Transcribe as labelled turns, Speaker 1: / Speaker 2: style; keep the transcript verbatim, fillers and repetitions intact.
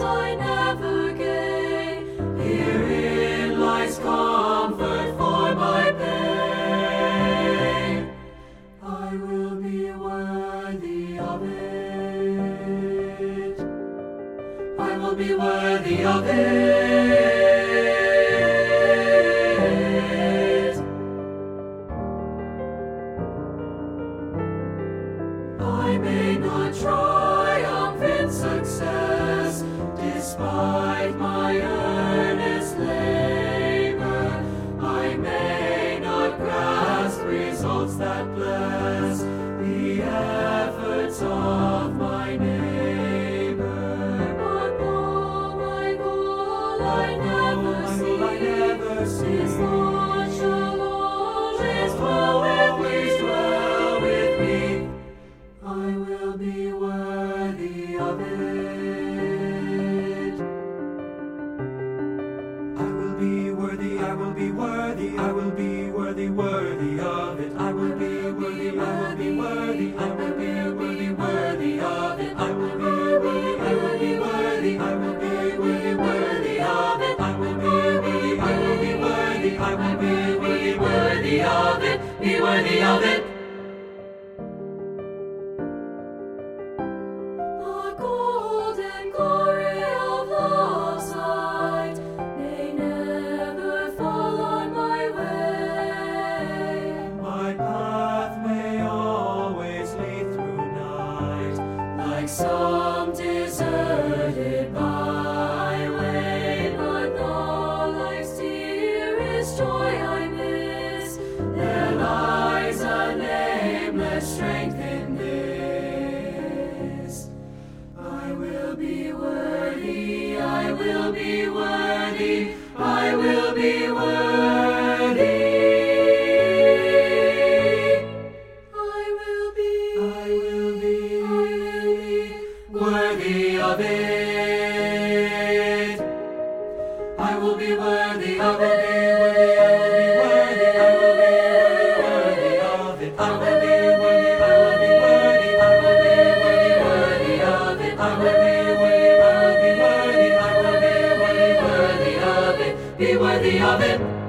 Speaker 1: I never gain. Herein lies comfort for my pain. I will be worthy of it. I will be worthy of it. I may not triumph in success, despite my earnest labor. I may not grasp results that bless the efforts of my neighbor. But all my goal I never see, I never see. His thought shall always dwell with me, dwell with me. I will be worthy of it. I will be worthy, I will be worthy, I will be worthy, worthy of it. I will be worthy, I will be worthy, I will be worthy, worthy of it. I will be worthy, I will be worthy, I will be worthy, worthy of it. I will be worthy, I will be worthy, I will be worthy, worthy of it. Be worthy of it. The golden glory of love's light may never fall on my way. My path may always lead through night, like some deserted byway. But though life's dearest joy I miss, there lies a nameless strength in this. I will be worthy, I will be worthy, I will be worthy. I will be, I will be, I will be worthy of it. I will be worthy of it. I will be worthy, I will be worthy, I will be worthy of it. I will be worthy, I will be worthy, I will be worthy, I will be worthy of it. Be worthy of it.